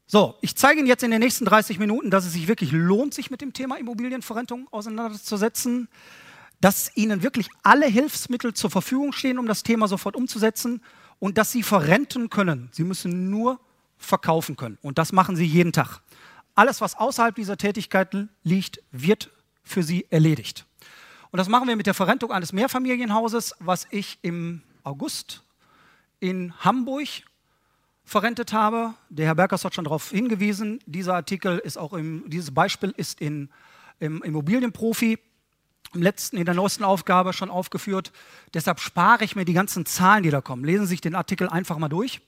So, ich zeige Ihnen jetzt in den nächsten 30 Minuten, dass es sich wirklich lohnt, sich mit dem Thema Immobilienverrentung auseinanderzusetzen, dass Ihnen wirklich alle Hilfsmittel zur Verfügung stehen, um das Thema sofort umzusetzen und dass Sie verrenten können. Sie müssen nur verkaufen können und das machen Sie jeden Tag. Alles, was außerhalb dieser Tätigkeiten liegt, wird für Sie erledigt. Und das machen wir mit der Verrentung eines Mehrfamilienhauses, was ich im August in Hamburg verrentet habe. Der Herr Berkers hat schon darauf hingewiesen. Dieser Artikel ist auch dieses Beispiel ist im Immobilienprofi in der neuesten Aufgabe schon aufgeführt. Deshalb spare ich mir die ganzen Zahlen, die da kommen. Lesen Sie sich den Artikel einfach mal durch.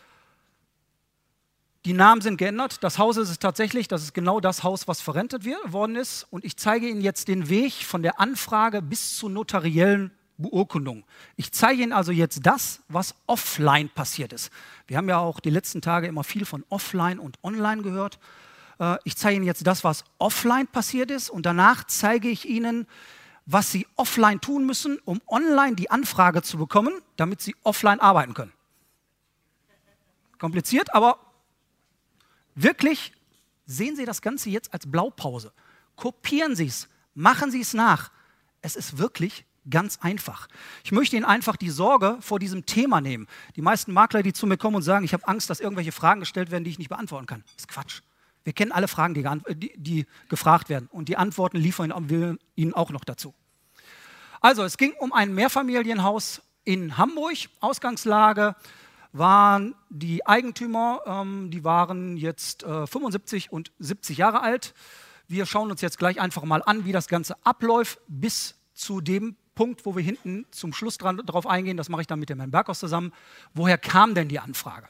Die Namen sind geändert. Das Haus ist es tatsächlich. Das ist genau das Haus, was verrentet worden ist. Und ich zeige Ihnen jetzt den Weg von der Anfrage bis zur notariellen Beurkundung. Ich zeige Ihnen also jetzt das, was offline passiert ist. Wir haben ja auch die letzten Tage immer viel von offline und online gehört. Ich zeige Ihnen jetzt das, was offline passiert ist und danach zeige ich Ihnen, was Sie offline tun müssen, um online die Anfrage zu bekommen, damit Sie offline arbeiten können. Kompliziert, aber wirklich sehen Sie das Ganze jetzt als Blaupause. Kopieren Sie es, machen Sie es nach. Es ist wirklich ganz einfach. Ich möchte Ihnen einfach die Sorge vor diesem Thema nehmen. Die meisten Makler, die zu mir kommen und sagen, ich habe Angst, dass irgendwelche Fragen gestellt werden, die ich nicht beantworten kann. Das ist Quatsch. Wir kennen alle Fragen, die gefragt werden und die Antworten liefern wir Ihnen auch noch dazu. Also, es ging um ein Mehrfamilienhaus in Hamburg. Ausgangslage waren die Eigentümer, die waren jetzt 75 und 70 Jahre alt. Wir schauen uns jetzt gleich einfach mal an, wie das Ganze abläuft, bis zu dem Punkt, wo wir hinten zum Schluss drauf eingehen. Das mache ich dann mit dem Herrn Berkhaus zusammen. Woher kam denn die Anfrage?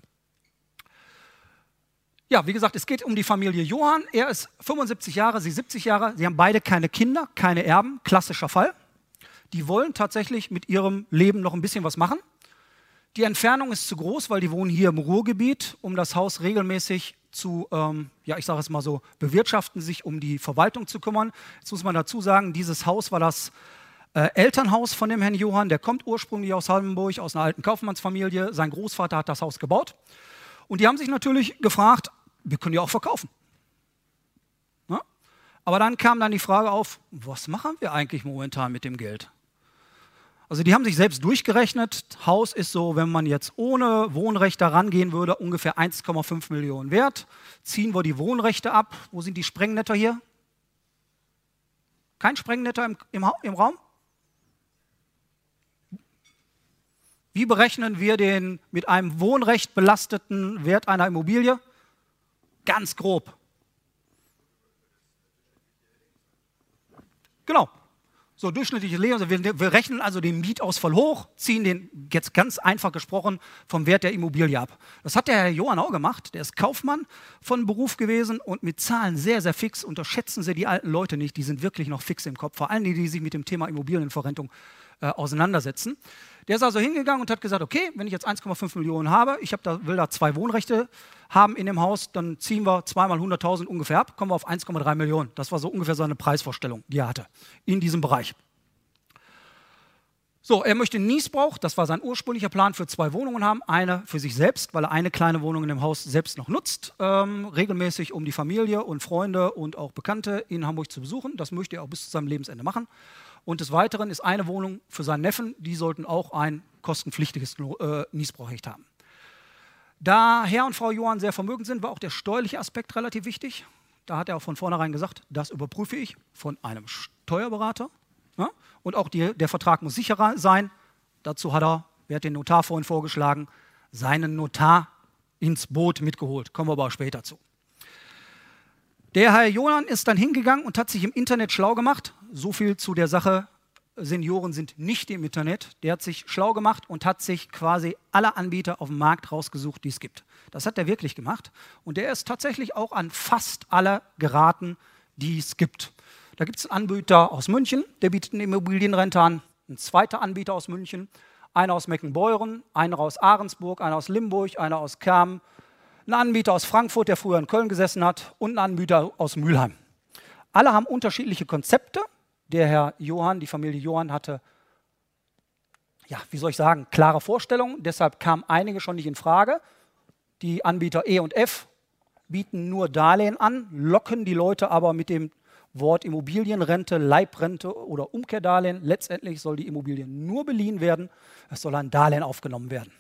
Ja, wie gesagt, es geht um die Familie Johann. Er ist 75 Jahre, sie 70 Jahre. Sie haben beide keine Kinder, keine Erben. Klassischer Fall. Die wollen tatsächlich mit ihrem Leben noch ein bisschen was machen. Die Entfernung ist zu groß, weil die wohnen hier im Ruhrgebiet, um das Haus regelmäßig zu, ich sage es mal so, bewirtschaften, sich um die Verwaltung zu kümmern. Jetzt muss man dazu sagen, dieses Haus war das Elternhaus von dem Herrn Johann. Der kommt ursprünglich aus Hamburg, aus einer alten Kaufmannsfamilie. Sein Großvater hat das Haus gebaut. Und die haben sich natürlich gefragt, wir können ja auch verkaufen. Na? Aber dann kam dann die Frage auf, was machen wir eigentlich momentan mit dem Geld? Also die haben sich selbst durchgerechnet. Haus ist so, wenn man jetzt ohne Wohnrechte rangehen würde, ungefähr 1,5 Millionen wert. Ziehen wir die Wohnrechte ab. Wo sind die Sprengnetter hier? Kein Sprengnetter im Raum? Wie berechnen wir den mit einem Wohnrecht belasteten Wert einer Immobilie? Ganz grob. Genau. So durchschnittliche Leben. Also wir rechnen also den Mietausfall hoch, ziehen den jetzt ganz einfach gesprochen vom Wert der Immobilie ab. Das hat der Herr Johann auch gemacht. Der ist Kaufmann von Beruf gewesen und mit Zahlen sehr, sehr fix. Unterschätzen Sie die alten Leute nicht, die sind wirklich noch fix im Kopf. Vor allem die, die sich mit dem Thema Immobilienverrentung auseinandersetzen. Der ist also hingegangen und hat gesagt, okay, wenn ich jetzt 1,5 Millionen habe, will da 2 Wohnrechte haben in dem Haus, dann ziehen wir 2 mal 100.000 ungefähr ab, kommen wir auf 1,3 Millionen. Das war so ungefähr seine Preisvorstellung, die er hatte in diesem Bereich. So, er möchte Niesbrauch, das war sein ursprünglicher Plan, für 2 Wohnungen haben. Eine für sich selbst, weil er eine kleine Wohnung in dem Haus selbst noch nutzt, regelmäßig, um die Familie und Freunde und auch Bekannte in Hamburg zu besuchen. Das möchte er auch bis zu seinem Lebensende machen. Und des Weiteren ist eine Wohnung für seinen Neffen, die sollten auch ein kostenpflichtiges Niesbrauchrecht haben. Da Herr und Frau Johann sehr vermögend sind, war auch der steuerliche Aspekt relativ wichtig. Da hat er auch von vornherein gesagt, das überprüfe ich von einem Steuerberater. Ja? Und auch der Vertrag muss sicher sein. Dazu hat den Notar vorhin vorgeschlagen, seinen Notar ins Boot mitgeholt. Kommen wir aber später zu. Der Herr Johann ist dann hingegangen und hat sich im Internet schlau gemacht. So viel zu der Sache, Senioren sind nicht im Internet. Der hat sich schlau gemacht und hat sich quasi alle Anbieter auf dem Markt rausgesucht, die es gibt. Das hat er wirklich gemacht. Und der ist tatsächlich auch an fast alle geraten, die es gibt. Da gibt es einen Anbieter aus München, der bietet eine Immobilienrente an. Ein zweiter Anbieter aus München, einer aus Meckenbeuren, einer aus Ahrensburg, einer aus Limburg, einer aus Kermen. Ein Anbieter aus Frankfurt, der früher in Köln gesessen hat, und ein Anbieter aus Mülheim. Alle haben unterschiedliche Konzepte. Der Herr Johann, die Familie Johann hatte, klare Vorstellungen. Deshalb kamen einige schon nicht in Frage. Die Anbieter E und F bieten nur Darlehen an, locken die Leute aber mit dem Wort Immobilienrente, Leibrente oder Umkehrdarlehen. Letztendlich soll die Immobilie nur beliehen werden, es soll ein Darlehen aufgenommen werden.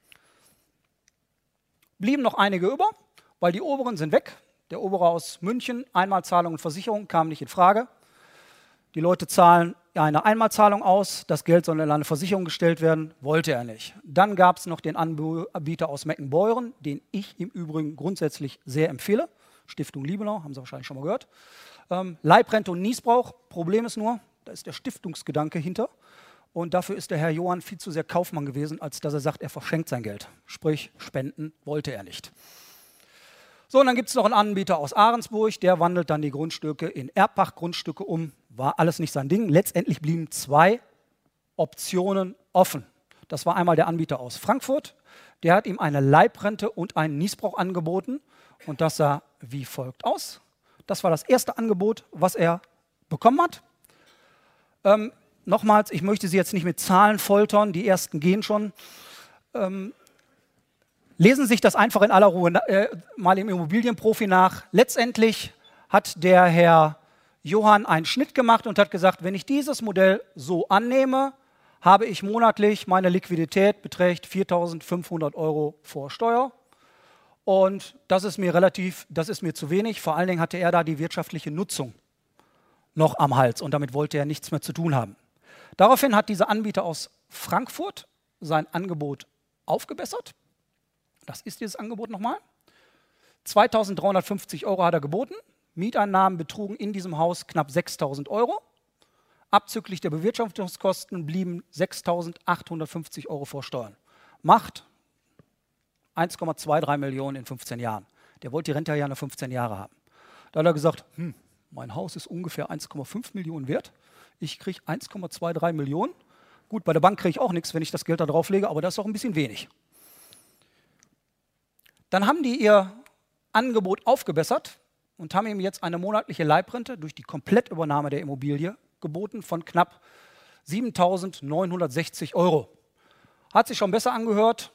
Blieben noch einige über, weil die oberen sind weg. Der obere aus München, Einmalzahlung und Versicherung, kam nicht in Frage. Die Leute zahlen eine Einmalzahlung aus, das Geld soll in eine Versicherung gestellt werden, wollte er nicht. Dann gab es noch den Anbieter aus Meckenbeuren, den ich im Übrigen grundsätzlich sehr empfehle. Stiftung Liebenau, haben Sie wahrscheinlich schon mal gehört. Leibrente und Niesbrauch, Problem ist nur, da ist der Stiftungsgedanke hinter. Und dafür ist der Herr Johann viel zu sehr Kaufmann gewesen, als dass er sagt, er verschenkt sein Geld. Sprich, spenden wollte er nicht. So, und dann gibt es noch einen Anbieter aus Ahrensburg, der wandelt dann die Grundstücke in Erbpachtgrundstücke um. War alles nicht sein Ding. Letztendlich blieben 2 Optionen offen. Das war einmal der Anbieter aus Frankfurt. Der hat ihm eine Leibrente und einen Niesbrauch angeboten. Und das sah wie folgt aus. Das war das erste Angebot, was er bekommen hat. Nochmals, ich möchte Sie jetzt nicht mit Zahlen foltern, die ersten gehen schon. Lesen Sie sich das einfach in aller Ruhe mal im Immobilienprofi nach. Letztendlich hat der Herr Johann einen Schnitt gemacht und hat gesagt, wenn ich dieses Modell so annehme, habe ich monatlich, meine Liquidität beträgt 4.500 € vor Steuer. Und das ist mir zu wenig. Vor allen Dingen hatte er da die wirtschaftliche Nutzung noch am Hals und damit wollte er nichts mehr zu tun haben. Daraufhin hat dieser Anbieter aus Frankfurt sein Angebot aufgebessert. Das ist dieses Angebot nochmal. 2.350 € hat er geboten. Mieteinnahmen betrugen in diesem Haus knapp 6.000 €. Abzüglich der Bewirtschaftungskosten blieben 6.850 € vor Steuern. Macht 1,23 Millionen in 15 Jahren. Der wollte die Rente ja nach 15 Jahre haben. Da hat er gesagt, mein Haus ist ungefähr 1,5 Millionen wert. Ich kriege 1,23 Millionen. Gut, bei der Bank kriege ich auch nichts, wenn ich das Geld da drauf lege, aber das ist auch ein bisschen wenig. Dann haben die ihr Angebot aufgebessert und haben ihm jetzt eine monatliche Leibrente durch die Komplettübernahme der Immobilie geboten von knapp 7.960 €. Hat sich schon besser angehört.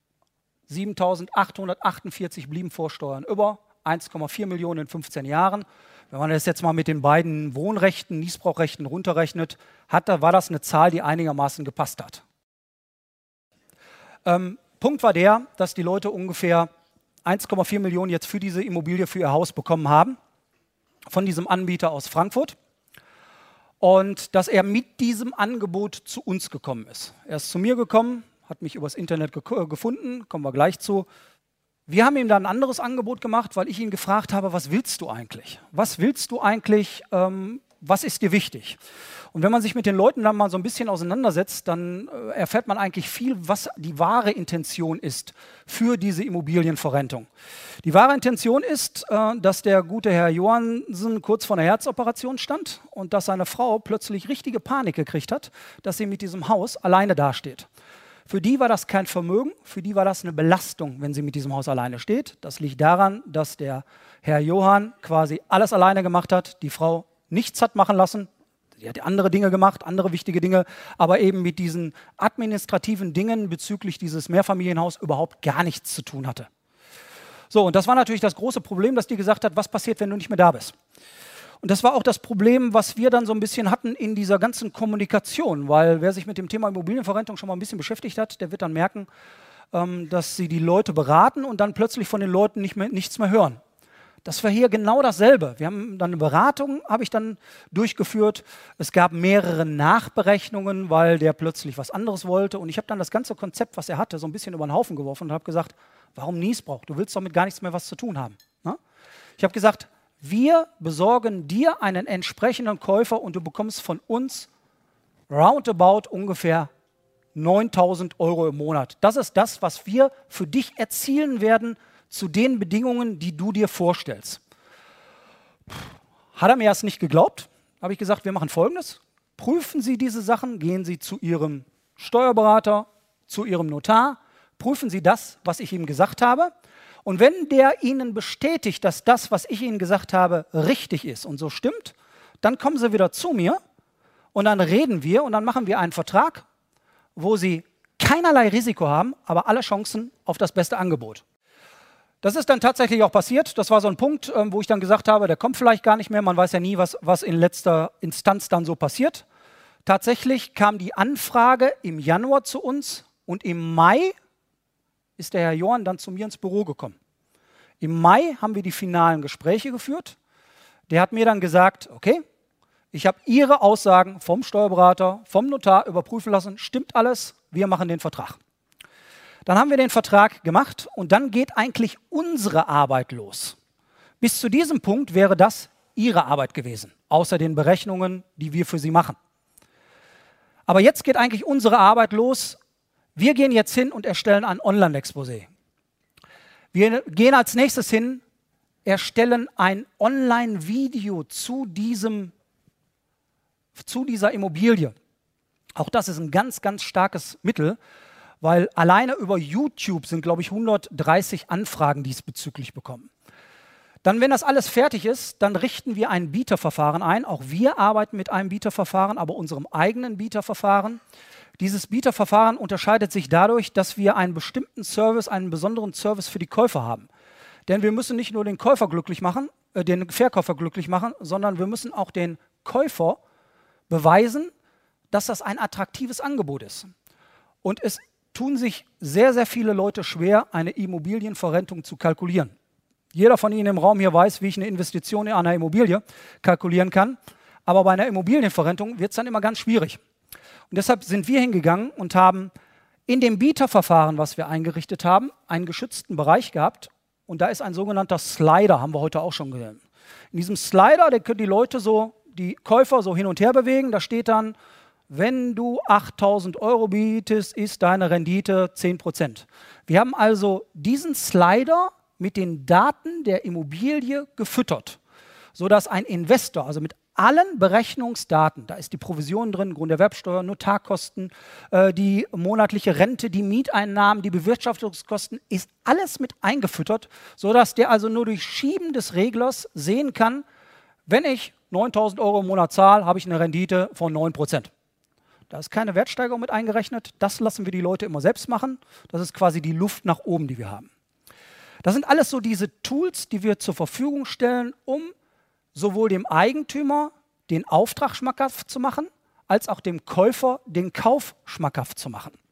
7.848 blieben vor Steuern über, 1,4 Millionen in 15 Jahren. Wenn man das jetzt mal mit den beiden Wohnrechten, Niesbrauchrechten runterrechnet, war das eine Zahl, die einigermaßen gepasst hat. Punkt war der, dass die Leute ungefähr 1,4 Millionen jetzt für diese Immobilie, für ihr Haus bekommen haben, von diesem Anbieter aus Frankfurt. Und dass er mit diesem Angebot zu uns gekommen ist. Er ist zu mir gekommen, hat mich übers Internet gefunden, kommen wir gleich zu. Wir haben ihm dann ein anderes Angebot gemacht, weil ich ihn gefragt habe, was willst du eigentlich? Was willst du eigentlich? Was ist dir wichtig? Und wenn man sich mit den Leuten dann mal so ein bisschen auseinandersetzt, dann erfährt man eigentlich viel, was die wahre Intention ist für diese Immobilienverrentung. Die wahre Intention ist, dass der gute Herr Johansen kurz vor einer Herzoperation stand und dass seine Frau plötzlich richtige Panik gekriegt hat, dass sie mit diesem Haus alleine dasteht. Für die war das kein Vermögen, für die war das eine Belastung, wenn sie mit diesem Haus alleine steht. Das liegt daran, dass der Herr Johann quasi alles alleine gemacht hat, die Frau nichts hat machen lassen. Sie hat andere Dinge gemacht, andere wichtige Dinge, aber eben mit diesen administrativen Dingen bezüglich dieses Mehrfamilienhaus überhaupt gar nichts zu tun hatte. So, und das war natürlich das große Problem, dass die gesagt hat, was passiert, wenn du nicht mehr da bist? Und das war auch das Problem, was wir dann so ein bisschen hatten in dieser ganzen Kommunikation, weil wer sich mit dem Thema Immobilienverrentung schon mal ein bisschen beschäftigt hat, der wird dann merken, dass sie die Leute beraten und dann plötzlich von den Leuten nichts mehr hören. Das war hier genau dasselbe. Wir haben dann eine Beratung, habe ich dann durchgeführt. Es gab mehrere Nachberechnungen, weil der plötzlich was anderes wollte. Und ich habe dann das ganze Konzept, was er hatte, so ein bisschen über den Haufen geworfen und habe gesagt, warum Niesbrauch? Du willst doch mit gar nichts mehr was zu tun haben. Ne? Ich habe gesagt, wir besorgen dir einen entsprechenden Käufer und du bekommst von uns roundabout ungefähr 9.000 € im Monat. Das ist das, was wir für dich erzielen werden zu den Bedingungen, die du dir vorstellst. Hat er mir erst nicht geglaubt, habe ich gesagt, wir machen Folgendes. Prüfen Sie diese Sachen, gehen Sie zu Ihrem Steuerberater, zu Ihrem Notar, prüfen Sie das, was ich ihm gesagt habe. Und wenn der Ihnen bestätigt, dass das, was ich Ihnen gesagt habe, richtig ist und so stimmt, dann kommen Sie wieder zu mir und dann reden wir und dann machen wir einen Vertrag, wo Sie keinerlei Risiko haben, aber alle Chancen auf das beste Angebot. Das ist dann tatsächlich auch passiert. Das war so ein Punkt, wo ich dann gesagt habe, der kommt vielleicht gar nicht mehr. Man weiß ja nie, was in letzter Instanz dann so passiert. Tatsächlich kam die Anfrage im Januar zu uns und im Mai ist der Herr Jorn dann zu mir ins Büro gekommen. Im Mai haben wir die finalen Gespräche geführt. Der hat mir dann gesagt, okay, ich habe Ihre Aussagen vom Steuerberater, vom Notar überprüfen lassen, stimmt alles, wir machen den Vertrag. Dann haben wir den Vertrag gemacht und dann geht eigentlich unsere Arbeit los. Bis zu diesem Punkt wäre das Ihre Arbeit gewesen, außer den Berechnungen, die wir für Sie machen. Aber jetzt geht eigentlich unsere Arbeit los. Wir gehen jetzt hin und erstellen ein Online-Exposé. Wir gehen als nächstes hin, erstellen ein Online-Video zu dieser Immobilie. Auch das ist ein ganz, ganz starkes Mittel, weil alleine über YouTube sind, glaube ich, 130 Anfragen diesbezüglich bekommen. Dann, wenn das alles fertig ist, dann richten wir ein Bieterverfahren ein. Auch wir arbeiten mit einem Bieterverfahren, aber unserem eigenen Bieterverfahren. Dieses Bieterverfahren unterscheidet sich dadurch, dass wir einen bestimmten Service, einen besonderen Service für die Käufer haben. Denn wir müssen nicht nur den Käufer glücklich machen, den Verkäufer glücklich machen, sondern wir müssen auch den Käufer beweisen, dass das ein attraktives Angebot ist. Und es tun sich sehr, sehr viele Leute schwer, eine Immobilienverrentung zu kalkulieren. Jeder von Ihnen im Raum hier weiß, wie ich eine Investition in einer Immobilie kalkulieren kann. Aber bei einer Immobilienverrentung wird es dann immer ganz schwierig. Und deshalb sind wir hingegangen und haben in dem Bieterverfahren, was wir eingerichtet haben, einen geschützten Bereich gehabt. Und da ist ein sogenannter Slider, haben wir heute auch schon gesehen. In diesem Slider, da können die Leute die Käufer so hin und her bewegen. Da steht dann, wenn du 8.000 € bietest, ist deine Rendite 10%. Wir haben also diesen Slider mit den Daten der Immobilie gefüttert, sodass ein Investor, also mit allen Berechnungsdaten, da ist die Provision drin, Grunderwerbsteuer, Notarkosten, die monatliche Rente, die Mieteinnahmen, die Bewirtschaftungskosten, ist alles mit eingefüttert, sodass der also nur durch Schieben des Reglers sehen kann, wenn ich 9.000 € im Monat zahle, habe ich eine Rendite von 9%. Da ist keine Wertsteigerung mit eingerechnet, das lassen wir die Leute immer selbst machen, das ist quasi die Luft nach oben, die wir haben. Das sind alles so diese Tools, die wir zur Verfügung stellen, um sowohl dem Eigentümer den Auftrag schmackhaft zu machen, als auch dem Käufer den Kauf schmackhaft zu machen.